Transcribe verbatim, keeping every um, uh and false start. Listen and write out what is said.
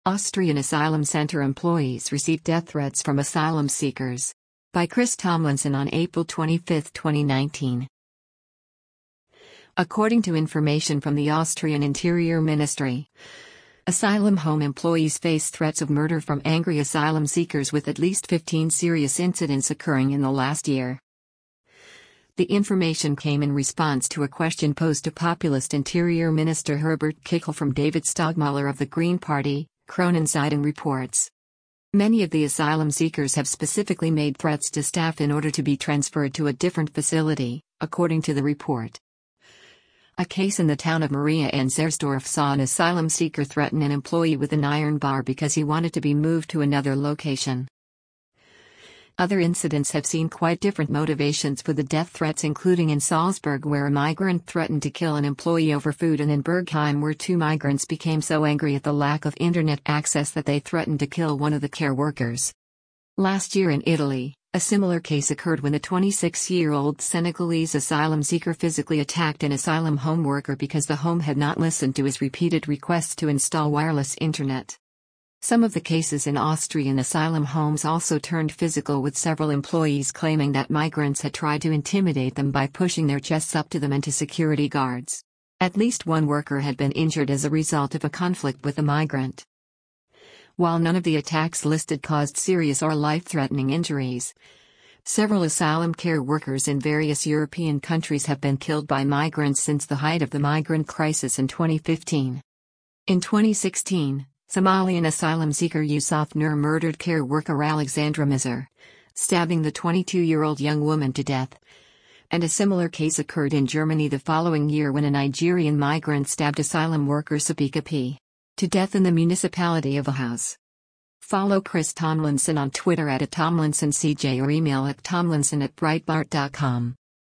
Austrian asylum center employees received death threats from asylum seekers. By Chris Tomlinson on April twenty-fifth, twenty nineteen. According to information from the Austrian Interior Ministry, asylum home employees face threats of murder from angry asylum seekers, with at least fifteen serious incidents occurring in the last year. The information came in response to a question posed to populist Interior Minister Herbert Kickl from David Stogmuller of the Green Party, Kronenzeitung reports. Many of the asylum seekers have specifically made threats to staff in order to be transferred to a different facility, according to the report. A case in the town of Maria Enzersdorf saw an asylum seeker threaten an employee with an iron bar because he wanted to be moved to another location. Other incidents have seen quite different motivations for the death threats, including in Salzburg, where a migrant threatened to kill an employee over food, and in Bergheim, where two migrants became so angry at the lack of internet access that they threatened to kill one of the care workers. Last year in Italy, a similar case occurred when a twenty-six-year-old Senegalese asylum seeker physically attacked an asylum home worker because the home had not listened to his repeated requests to install wireless internet. Some of the cases in Austrian asylum homes also turned physical, with several employees claiming that migrants had tried to intimidate them by pushing their chests up to them and to security guards. At least one worker had been injured as a result of a conflict with a migrant. While none of the attacks listed caused serious or life-threatening injuries, several asylum care workers in various European countries have been killed by migrants since the height of the migrant crisis in twenty fifteen. In twenty sixteen, Somalian asylum seeker Yusuf Nur murdered care worker Alexandra Mizar, stabbing the twenty-two-year-old young woman to death. And a similar case occurred in Germany the following year when a Nigerian migrant stabbed asylum worker Sabika P. to death in the municipality of Ahaus. Follow Chris Tomlinson on Twitter at Tomlinson C J or email at tomlinson at breitbart dot com.